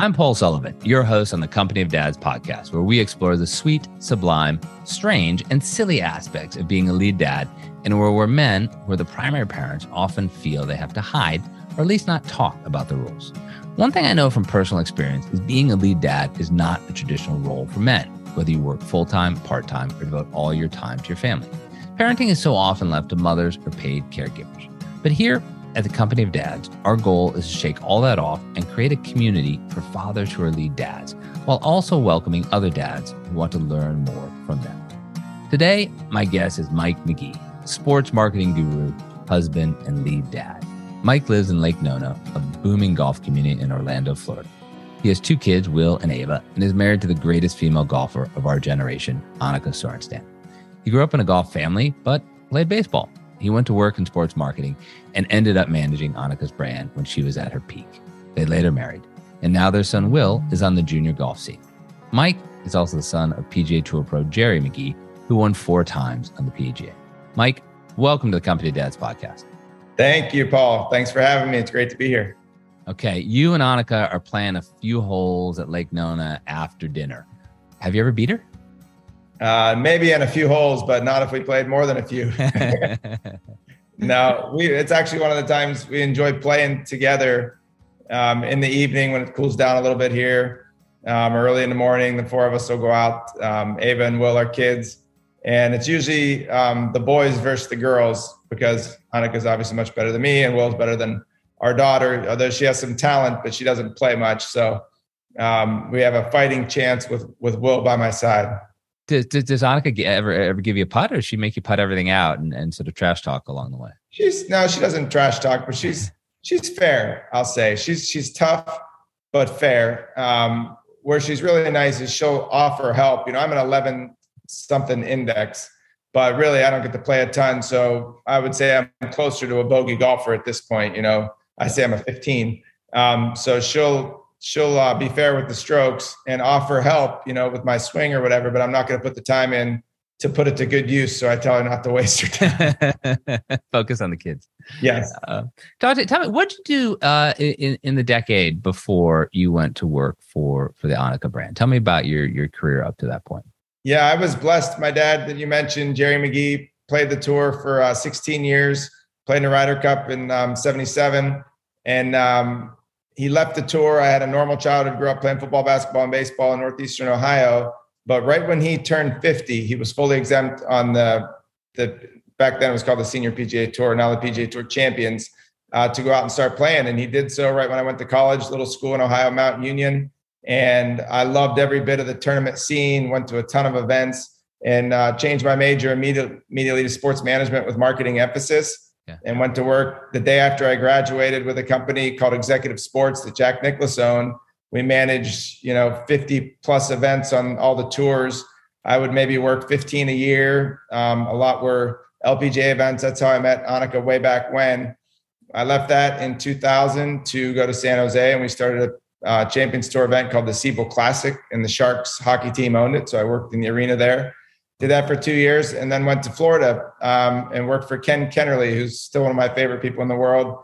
I'm Paul Sullivan, your host on the Company of Dads podcast, where we explore the sweet, sublime, strange, and silly aspects of being a lead dad, and where we're men, where the primary parents often feel they have to hide, or at least not talk about the rules. One thing I know from personal experience is being a lead dad is not a traditional role for men, whether you work full-time, part-time, or devote all your time to your family. Parenting is so often left to mothers or paid caregivers. But here at the Company of Dads, our goal is to shake all that off and create a community for fathers who are lead dads, while also welcoming other dads who want to learn more from them. Today, my guest is Mike McGee, sports marketing guru, husband, and lead dad. Mike lives in Lake Nona, a booming golf community in Orlando, Florida. He has 2 kids, Will and Ava, and is married to the greatest female golfer of our generation, Annika Sorenstam. He grew up in a golf family, but played baseball. He went to work in sports marketing and ended up managing Annika's brand when she was at her peak. They later married, and now their son Will is on the junior golf scene. Mike is also the son of PGA Tour pro Jerry McGee, who won 4 times on the PGA. Mike, welcome to the Company of Dads podcast. Thank you, Paul. Thanks for having me. It's great to be here. Okay, you and Annika are playing a few holes at Lake Nona after dinner. Have you ever beat her? Maybe in a few holes, but not if we played more than a few. No, it's actually one of the times we enjoy playing together in the evening when it cools down a little bit here. Early in the morning, the 4 of us will go out, Ava and Will, our kids. And it's usually the boys versus the girls, because Annika's obviously much better than me and Will's better than our daughter, although she has some talent, but she doesn't play much. So we have a fighting chance with Will by my side. Does Annika ever give you a putt, or does she make you putt everything out and sort of trash talk along the way? She doesn't trash talk, but she's fair. I'll say she's tough, but fair. Where she's really nice is she'll offer help. I'm an 11 something index, but really I don't get to play a ton. So I would say I'm closer to a bogey golfer at this point. I say I'm a 15. So she'll be fair with the strokes and offer help, with my swing or whatever, but I'm not going to put the time in to put it to good use. So I tell her not to waste her time. Focus on the kids. Yes. Tell me, what did you do in the decade before you went to work for the Annika brand? Tell me about your career up to that point. Yeah, I was blessed. My dad that you mentioned, Jerry McGee, played the tour for 16 years, played in the Ryder Cup in 77. And he left the tour. I had a normal childhood, grew up playing football, basketball, and baseball in Northeastern Ohio. But right when he turned 50, he was fully exempt on the back then it was called the Senior PGA Tour, now the PGA Tour Champions, to go out and start playing. And he did so right when I went to college, little school in Ohio, Mount Union. And I loved every bit of the tournament scene, went to a ton of events, and changed my major immediately to sports management with marketing emphasis. Yeah. And went to work the day after I graduated with a company called Executive Sports that Jack Nicklaus owned. We managed, 50 plus events on all the tours. I would maybe work 15 a year. A lot were LPGA events. That's how I met Annika way back when. I left that in 2000 to go to San Jose, and we started a Champions Tour event called the Siebel Classic, and the Sharks hockey team owned it. So I worked in the arena there. Did that for 2 years, and then went to Florida and worked for Ken Kennerly, who's still one of my favorite people in the world.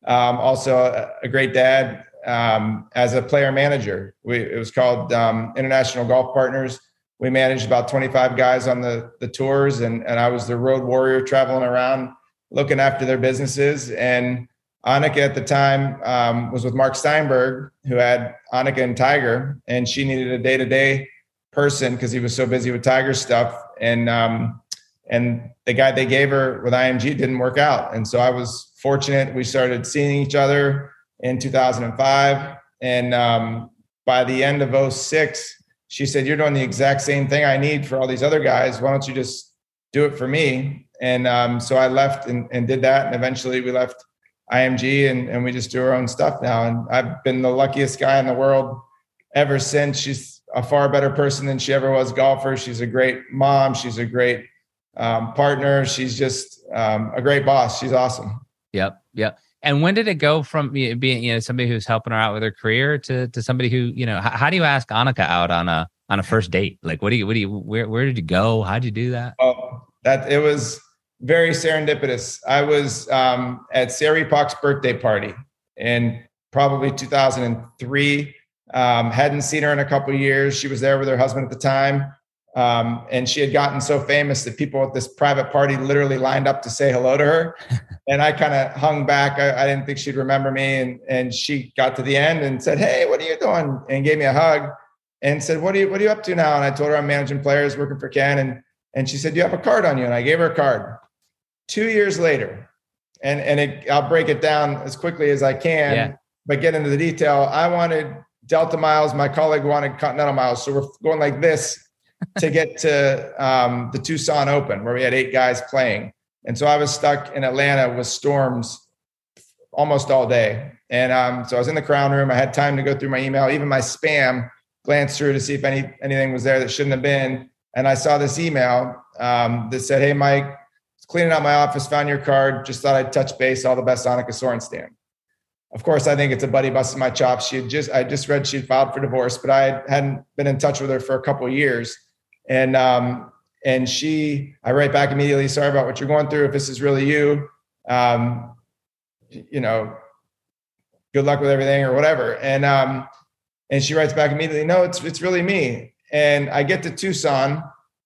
Also a great dad as a player manager. It was called International Golf Partners. We managed about 25 guys on the tours, and I was the road warrior traveling around looking after their businesses. And Annika at the time was with Mark Steinberg, who had Annika and Tiger, and she needed a day-to-day person because he was so busy with Tiger stuff. And the guy they gave her with IMG didn't work out. And so I was fortunate. We started seeing each other in 2005. And by the end of 2006, she said, "You're doing the exact same thing I need for all these other guys. Why don't you just do it for me?" And so I left and did that. And eventually we left IMG and we just do our own stuff now. And I've been the luckiest guy in the world ever since. She's a far better person than she ever was golfer. She's a great mom. She's a great partner. She's just a great boss. She's awesome. Yep. And when did it go from being somebody who's helping her out with her career to somebody who how do you ask Annika out on a first date? Like where did you go? How'd you do that? Oh, it was very serendipitous. I was at Sarah Epoch's birthday party in probably 2003. Hadn't seen her in a couple of years. She was there with her husband at the time. And she had gotten so famous that people at this private party literally lined up to say hello to her. And I kind of hung back. I didn't think she'd remember me. And she got to the end and said, "Hey, what are you doing?" And gave me a hug and said, what are you up to now? And I told her I'm managing players, working for Ken. And she said, "Do you have a card on you?" And I gave her a card. 2 years later, I'll break it down as quickly as I can, but get into the detail. I wanted Delta miles. My colleague wanted Continental miles. So we're going like this to get to the Tucson Open, where we had 8 guys playing. And so I was stuck in Atlanta with storms almost all day. And so I was in the crown room. I had time to go through my email, even my spam, glance through to see if anything was there that shouldn't have been. And I saw this email that said, "Hey, Mike, cleaning out my office, found your card. Just thought I'd touch base. All the best, Annika Sorenstam." Of course, I think it's a buddy busting my chops. I just read she'd filed for divorce, but I hadn't been in touch with her for a couple of years. And I write back immediately, "Sorry about what you're going through. If this is really you, good luck with everything," or whatever. And she writes back immediately, "No, it's really me." And I get to Tucson,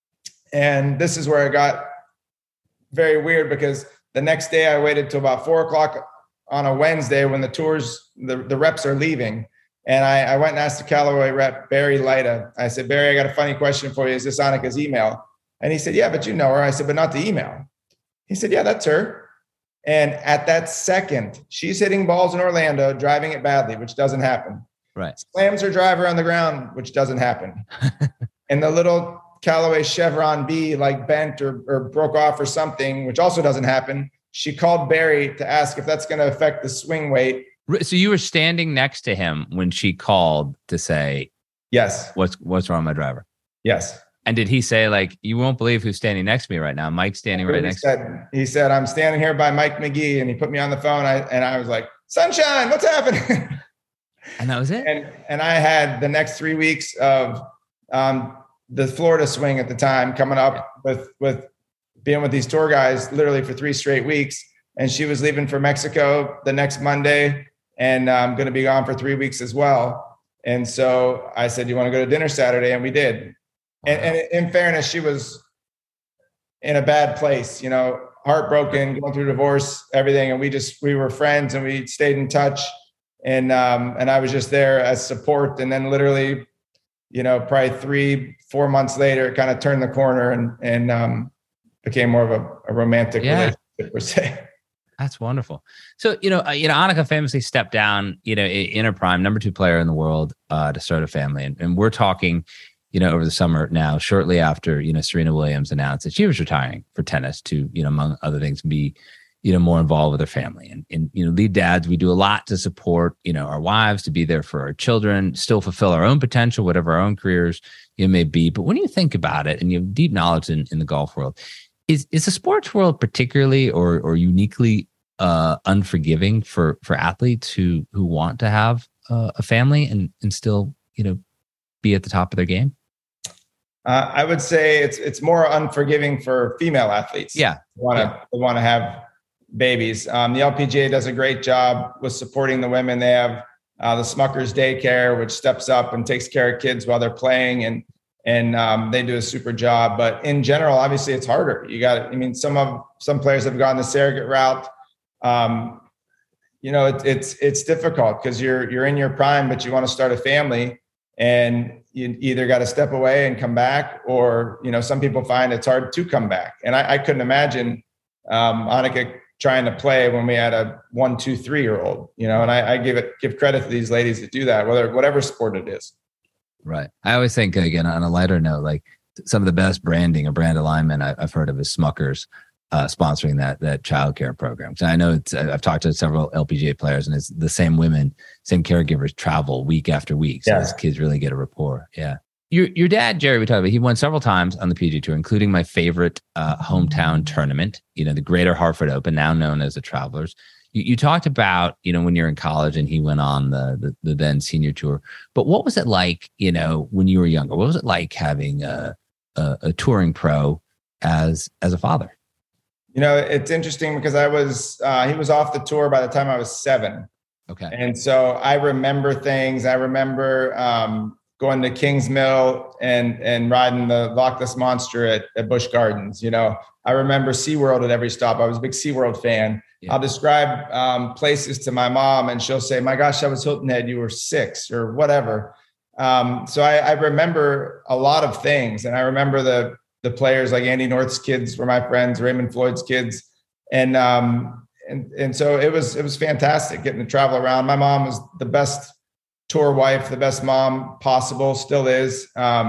and this is where it got very weird, because the next day I waited till about 4:00 on a Wednesday when the reps are leaving. And I went and asked the Callaway rep, Barry Leita. I said, "Barry, I got a funny question for you. Is this Annika's email?" And he said, "Yeah, but you know her." I said, "But not the email." He said, "Yeah, that's her." And at that second, she's hitting balls in Orlando, driving it badly, which doesn't happen. Right. Slams her driver on the ground, which doesn't happen. And the little Callaway Chevron B bent or broke off or something, which also doesn't happen. She called Barry to ask if that's going to affect the swing weight. So you were standing next to him when she called to say, "Yes, what's wrong with my driver?" Yes. And did he say, "You won't believe who's standing next to me right now? Mike's standing right next to me"? He said, "I'm standing here by Mike McGee." And he put me on the phone. And I was like, "Sunshine, what's happening?" And that was it. And I had the next 3 weeks of the Florida swing at the time coming up with being with these tour guys literally for 3 straight weeks. And she was leaving for Mexico the next Monday, and I'm going to be gone for 3 weeks as well. And so I said, "You want to go to dinner Saturday?" And we did. And in fairness, she was in a bad place, heartbroken, going through divorce, everything. And we were friends, and we stayed in touch. And I was just there as support. And then literally, probably 3-4 months later, it kind of turned the corner and became more of a romantic relationship per se. That's wonderful. So, Annika famously stepped down, in her prime, number 2 player in the world, to start a family. And we're talking, over the summer now, shortly after, Serena Williams announced that she was retiring for tennis to, among other things, be, more involved with her family. And lead dads, we do a lot to support, our wives, to be there for our children, still fulfill our own potential, whatever our own careers may be. But when you think about it, and you have deep knowledge in the golf world, is the sports world particularly or uniquely unforgiving for athletes who want to have a family and still, be at the top of their game? I would say it's more unforgiving for female athletes. Yeah. They want to have babies. The LPGA does a great job with supporting the women. They have the Smuckers Daycare, which steps up and takes care of kids while they're playing, and they do a super job. But in general, obviously, it's harder. Some players have gone the surrogate route. It's difficult because you're in your prime, but you want to start a family, and you either got to step away and come back, or some people find it's hard to come back. And I couldn't imagine Annika trying to play when we had a 1, 2, 3-year-old, and I give credit to these ladies that do that, whatever sport it is. Right. I always think, again, on a lighter note, some of the best branding or brand alignment I've heard of is Smuckers sponsoring that childcare program. So I know I've talked to several LPGA players, and it's the same women, same caregivers travel week after week. So those kids really get a rapport. Yeah. Your dad, Jerry, we talked about, he won several times on the PGA Tour, including my favorite hometown tournament, the Greater Hartford Open, now known as the Travelers. You talked about, when you're in college and he went on the then senior tour. But what was it like, when you were younger? What was it like having a touring pro as a father? It's interesting because he was off the tour by the time I was 7. Okay. And so I remember things. I remember going to Kings Mill and riding the Loch Ness Monster at Busch Gardens. You know, I remember SeaWorld at every stop. I was a big SeaWorld fan. Yeah. I'll describe places to my mom and she'll say, my gosh, that was Hilton Head. You were 6 or whatever. So I remember a lot of things. And I remember the players like Andy North's kids were my friends, Raymond Floyd's kids. And so it was fantastic getting to travel around. My mom was the best tour wife, the best mom possible, still is.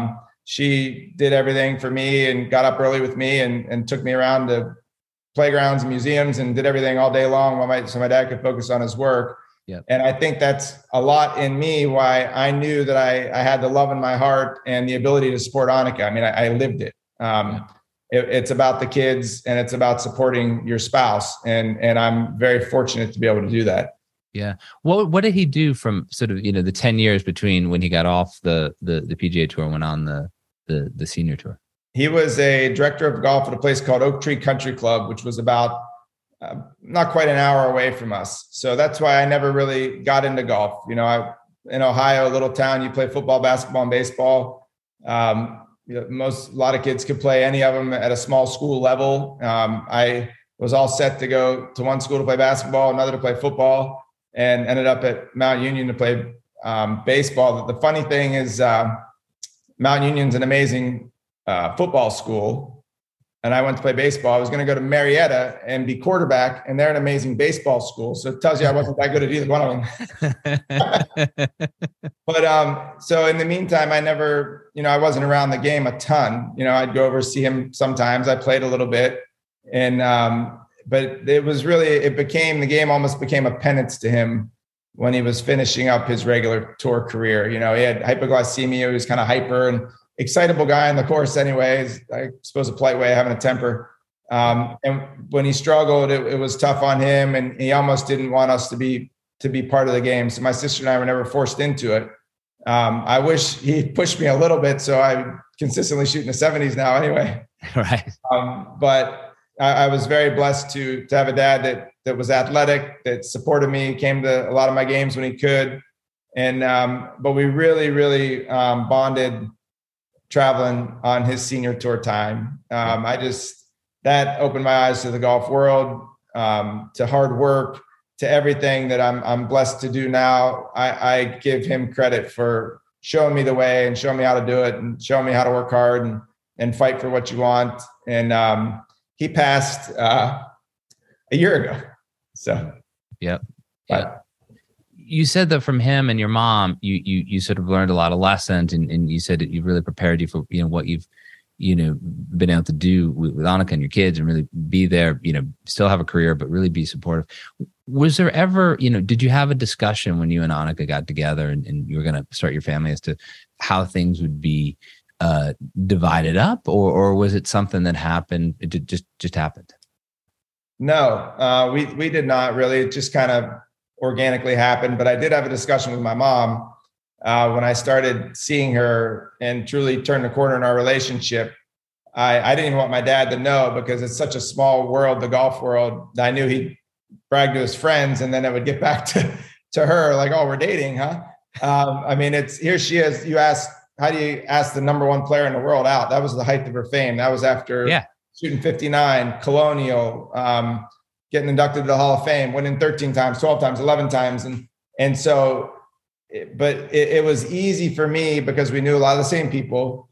She did everything for me and got up early with me and took me around to playgrounds and museums and did everything all day long so my dad could focus on his work. Yep. And I think that's a lot in me, why I knew that I had the love in my heart and the ability to support Annika. I mean, I lived it. It's about the kids and it's about supporting your spouse. And I'm very fortunate to be able to do that. Yeah. What did he do from sort of, the 10 years between when he got off the PGA Tour and went on the senior tour? He was a director of golf at a place called Oak Tree Country Club, which was about not quite an hour away from us. So that's why I never really got into golf. In Ohio, a little town, you play football, basketball, and baseball. A lot of kids could play any of them at a small school level. I was all set to go to one school to play basketball, another to play football, and ended up at Mount Union to play baseball. The funny thing is Mount Union's an amazing football school. And I went to play baseball. I was going to go to Marietta and be quarterback, and they're an amazing baseball school. So it tells you I wasn't that good at either one of them. But so in the meantime, I never, I wasn't around the game a ton. I'd go over see him sometimes. I played a little bit, and but the game almost became a penance to him when he was finishing up his regular tour career. He had hypoglycemia. He was kind of hyper and excitable guy on the course anyways, I suppose a polite way of having a temper. And when he struggled, it was tough on him, and he almost didn't want us to be part of the game. So my sister and I were never forced into it. I wish he pushed me a little bit, so I'm consistently shooting the 70s now anyway. Right. But I was very blessed to have a dad that was athletic, that supported me, came to a lot of my games when he could. And but we really, really bonded traveling on his senior tour time. That opened my eyes to the golf world, to hard work, to everything that I'm blessed to do now. I give him credit for showing me the way and showing me how to do it and showing me how to work hard and fight for what you want. And he passed a year ago. So, yep. You said that from him and your mom, you sort of learned a lot of lessons, and you said that you really prepared you for what you've been able to do with Annika and your kids, and really be there, still have a career, but really be supportive. Was there ever, did you have a discussion when you and Annika got together and you were going to start your family as to how things would be divided up, or was it something that happened? It just happened? No, we did not really. It just kind of organically happened. But I did have a discussion with my mom when I started seeing her and truly turned the corner in our relationship. I didn't even want my dad to know, because it's such a small world, the golf world. I knew he'd brag to his friends, and then it would get back to her like, oh, we're dating, huh? I mean, here she is. You asked, how do you ask the number one player in the world out? That was the height of her fame. That was after shooting 59, Colonial, getting inducted to the Hall of Fame, winning 13 times, 12 times, 11 times. And so, but it was easy for me because we knew a lot of the same people.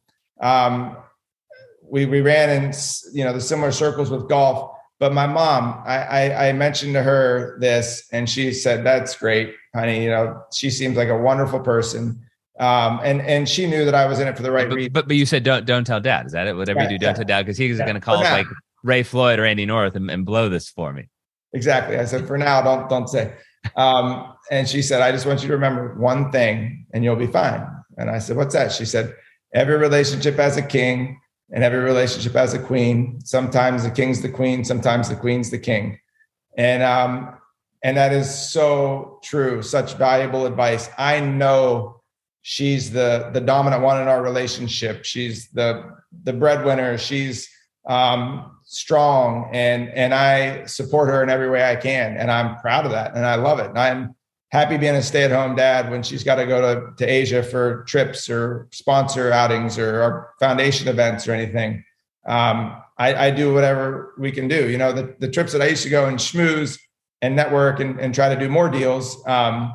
We ran in, the similar circles with golf. But my mom, I mentioned to her this, and she said, that's great, honey. She seems like a wonderful person. And she knew that I was in it for the right reason. But you said, don't tell dad. Is that it? Whatever you do, don't tell dad, because he's going to call like Ray Floyd or Andy North and blow this for me. Exactly. I said, for now, don't say. And she said, I just want you to remember one thing and you'll be fine. And I said, what's that? She said, every relationship has a king and every relationship has a queen. Sometimes the king's the queen. Sometimes the queen's the king. And that is so true. Such valuable advice. I know she's the dominant one in our relationship. She's the breadwinner. She's strong, and I support her in every way I can. And I'm proud of that. And I love it. And happy being a stay-at-home dad when she's got to go to Asia for trips or sponsor outings or our foundation events or anything. I do whatever we can do. The trips that I used to go and schmooze and network and try to do more deals. A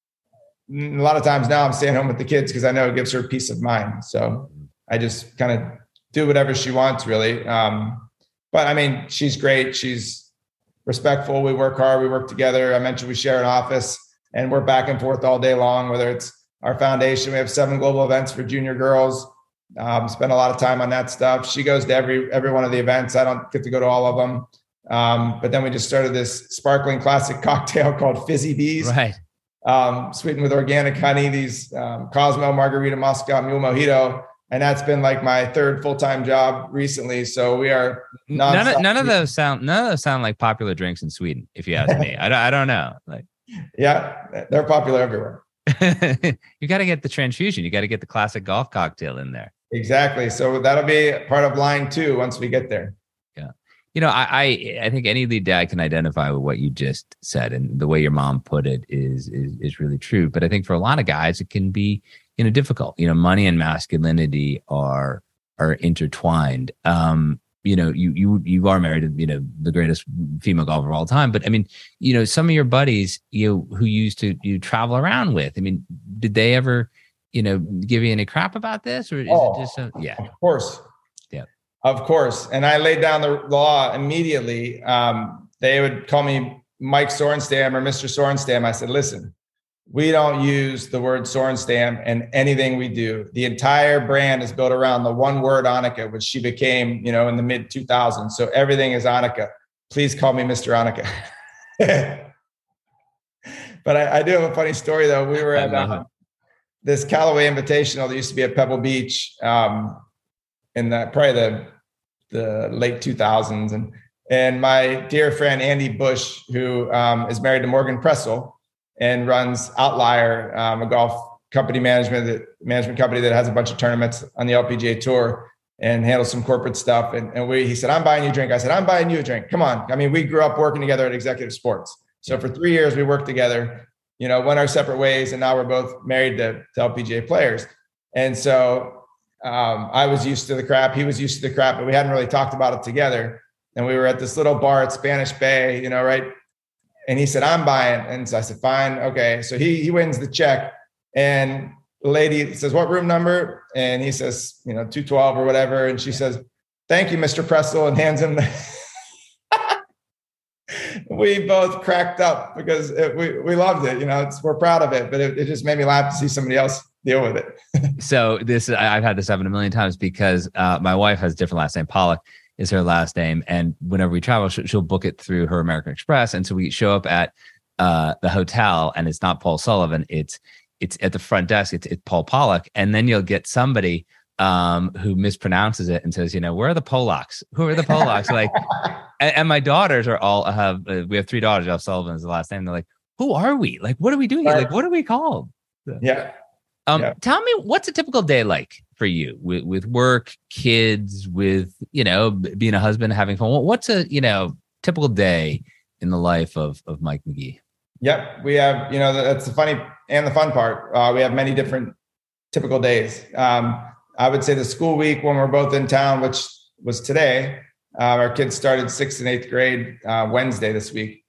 lot of times now I'm staying home with the kids because I know it gives her peace of mind. So I just kind of do whatever she wants, really. But I mean, she's great. She's respectful. We work hard. We work together. I mentioned we share an office and we're back and forth all day long, whether it's our foundation. We have 7 global events for junior girls. Spend a lot of time on that stuff. She goes to every one of the events. I don't get to go to all of them. But then we just started this sparkling classic cocktail called Fizzy Bees. Right. Sweetened with organic honey, these Cosmo Margarita Moscow Mule Mojito. And that's been like my 3rd full-time job recently. So we are none of those sound like popular drinks in Sweden, if you ask me. I don't know. Like, yeah, they're popular everywhere. You got to get the transfusion. You got to get the classic golf cocktail in there. Exactly. So that'll be part of line 2 once we get there. Yeah. I think any lead dad can identify with what you just said, and the way your mom put it is really true. But I think for a lot of guys, it can be, difficult. Money and masculinity are intertwined. You are married to, the greatest female golfer of all time. But I mean, some of your buddies, who used to travel around with, I mean, did they ever, give you any crap about this, or is it just yeah? Of course. Yeah. Of course. And I laid down the law immediately. They would call me Mike Sorenstam or Mr. Sorenstam. I said, listen, we don't use the word Sorenstam in anything we do. The entire brand is built around the one word Annika, which she became, in the mid 2000s. So everything is Annika. Please call me Mr. Annika. But I do have a funny story though. We were at this Callaway Invitational that used to be at Pebble Beach in probably the late 2000s. And my dear friend, Andy Bush, who is married to Morgan Pressel, and runs Outlier, a golf company management company that has a bunch of tournaments on the LPGA Tour and handles some corporate stuff. And he said, I'm buying you a drink. I said, I'm buying you a drink. Come on. I mean, we grew up working together at Executive Sports. So for 3 years, we worked together, went our separate ways. And now we're both married to LPGA players. And so I was used to the crap. He was used to the crap, but we hadn't really talked about it together. And we were at this little bar at Spanish Bay, right? And he said, I'm buying. And so I said, fine. Okay. So he wins the check. And the lady says, what room number? And he says, 212 or whatever. And she says, thank you, Mr. Pressel, and hands him we both cracked up because we loved it. We're proud of it, but it just made me laugh to see somebody else deal with it. So I've had this happen a million times because my wife has a different last name. Pollock is her last name. And whenever we travel, she'll book it through her American Express. And so we show up at the hotel and it's not Paul Sullivan. It's at the front desk. It's Paul Pollock. And then you'll get somebody who mispronounces it and says, where are the Pollocks? Who are the Pollocks? Like, and my daughters we have 3 daughters. Jeff Sullivan is the last name. They're like, who are we? Like, what are we doing here? Like, what are we called? Yeah. Tell me, what's a typical day like for you with work, kids, with, being a husband, having fun? What's a, typical day in the life of Mike McGee? Yep. We have, that's the funny and the fun part. We have many different typical days. I would say the school week when we're both in town, which was today, our kids started 6th and 8th grade Wednesday this week.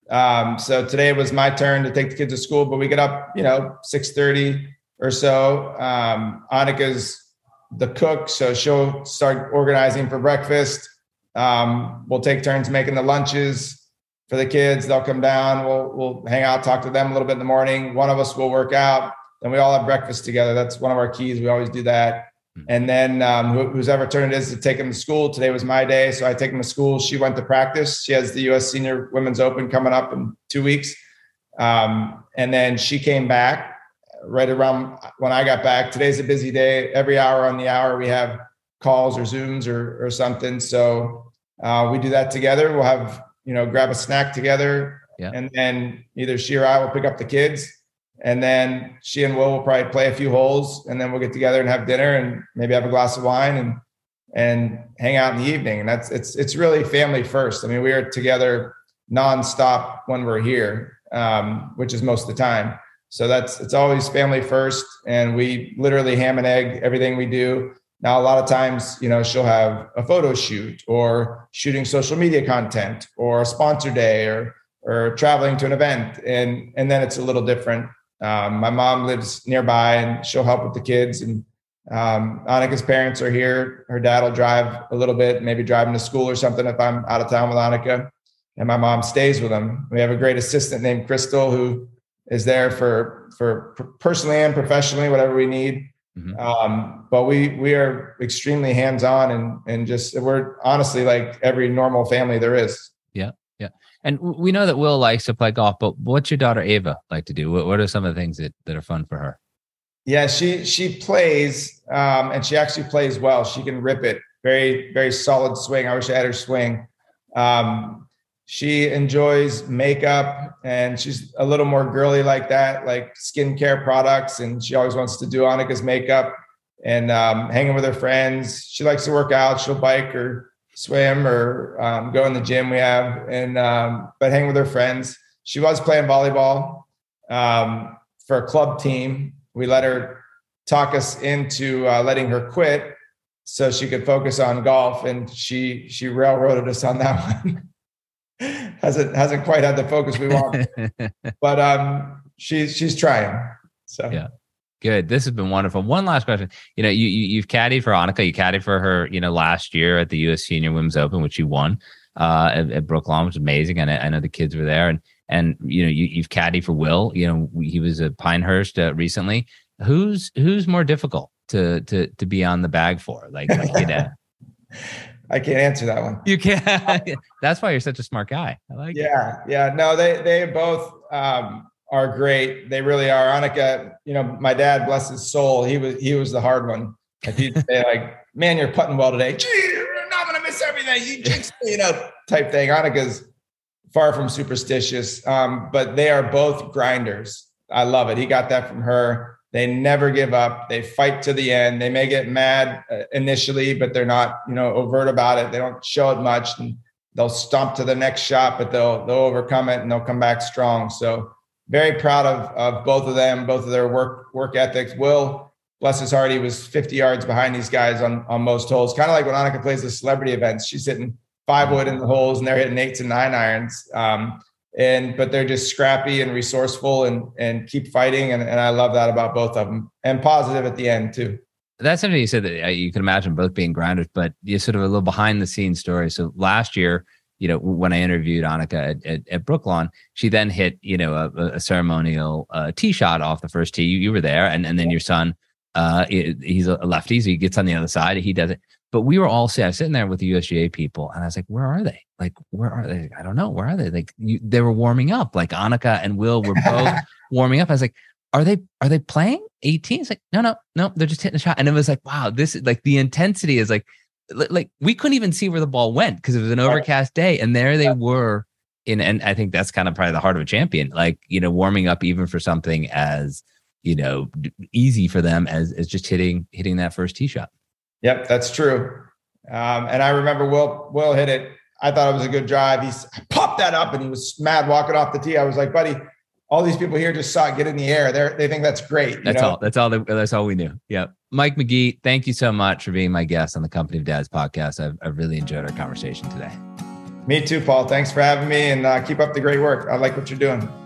So today was my turn to take the kids to school, but we get up, 6:30 or so. Annika's the cook, so she'll start organizing for breakfast. We'll take turns making the lunches for the kids. They'll come down. We'll hang out, talk to them a little bit in the morning. One of us will work out. Then we all have breakfast together. That's one of our keys. We always do that. And then whose ever turn it is to take them to school. Today was my day, so I take them to school. She went to practice. She has the U.S. Senior Women's Open coming up in 2 weeks. And then she came back right around when I got back. Today's a busy day. Every hour on the hour, we have calls or Zooms or something. So we do that together. We'll have, grab a snack together. Yeah. And then either she or I will pick up the kids. And then she and Will probably play a few holes, and then we'll get together and have dinner and maybe have a glass of wine and hang out in the evening. And it's really family first. I mean, we are together nonstop when we're here, which is most of the time. So it's always family first. And we literally ham and egg everything we do. Now, a lot of times, she'll have a photo shoot or shooting social media content or a sponsor day or traveling to an event. And then it's a little different. My mom lives nearby and she'll help with the kids. And Annika's parents are here. Her dad will drive a little bit, maybe driving to school or something if I'm out of town with Annika. And my mom stays with them. We have a great assistant named Crystal who is there for personally and professionally, whatever we need. Mm-hmm. But we are extremely hands-on and just, we're honestly like every normal family there is. Yeah. Yeah. And we know that Will likes to play golf, but what's your daughter Ava like to do? What are some of the things that are fun for her? Yeah, she plays, and she actually plays well. She can rip it. Very, very solid swing. I wish I had her swing. She enjoys makeup, and she's a little more girly like that, like skincare products. And she always wants to do Annika's makeup and hanging with her friends. She likes to work out. She'll bike or swim or go in the gym we have, and but hang with her friends. She was playing volleyball for a club team. We let her talk us into letting her quit so she could focus on golf, and she railroaded us on that one. hasn't quite had the focus we want, but she's trying. So yeah, good. This has been wonderful. One last question. You've caddied for Annika. You caddied for her, last year at the U.S. Senior Women's Open, which you won at Brooklawn, which is amazing. And I know the kids were there, and you've caddied for Will. He was at Pinehurst recently. Who's more difficult to be on the bag for? I can't answer that one. You can't. That's why you're such a smart guy. I like it. Yeah. No, they both are great. They really are. Annika, my dad, bless his soul, he was the hard one. If he'd say like, "Man, you're putting well today. Gee, you're not gonna miss everything. You jinxed me," type thing. Annika's far from superstitious, but they are both grinders. I love it. He got that from her. They never give up. They fight to the end. They may get mad initially, but they're not, overt about it. They don't show it much, and they'll stomp to the next shot, but they'll overcome it and they'll come back strong. So very proud of both of them, both of their work ethics. Will, bless his heart, he was 50 yards behind these guys on most holes. Kind of like when Annika plays the celebrity events, she's hitting 5-wood in the holes and they're hitting 8s and 9 irons. But they're just scrappy and resourceful and keep fighting. And I love that about both of them, and positive at the end too. That's something you said that you can imagine both being grinders, but you sort of a little behind the scenes story. So last year, when I interviewed Annika at Brooklawn, she then hit, a ceremonial tee shot off the first tee. You were there. And then your son, he's a lefty, so he gets on the other side. He does it. But we were all sitting there with the USGA people, and I was like, "Where are they? Where are they? I don't know. Where are they? They were warming up. Like Annika and Will were both warming up." I was like, "Are they playing 18?" It's like, no, they're just hitting a shot. And it was like, wow, this is like the intensity is like we couldn't even see where the ball went because it was an overcast day, and there they were. And I think that's kind of probably the heart of a champion, warming up even for something as easy for them as just hitting that first tee shot. Yep, that's true. And I remember Will hit it. I thought it was a good drive. He popped that up and he was mad walking off the tee. I was like, buddy, all these people here just saw it get in the air. They think that's great. That's all we knew. Yeah. Mike McGee, thank you so much for being my guest on the Company of Dads podcast. I've really enjoyed our conversation today. Me too, Paul. Thanks for having me, and keep up the great work. I like what you're doing.